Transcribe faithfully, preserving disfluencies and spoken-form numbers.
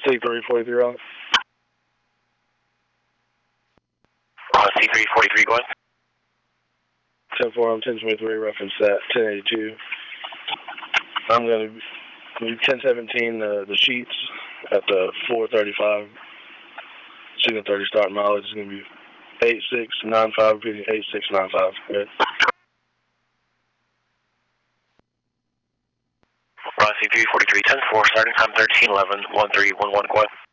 C three forty-three on. Uh, C three forty-three going. ten four, I'm ten twenty-three, reference that, ten eighty-two. I'm going to be ten seventeen, uh, the sheets at the four thirty-five. Signal thirty start mileage is going to be eight six nine five, repeating eight six nine five. Good. Uh, C three forty-three, ten four, starting time thirteen eleven, one three one one, go ahead.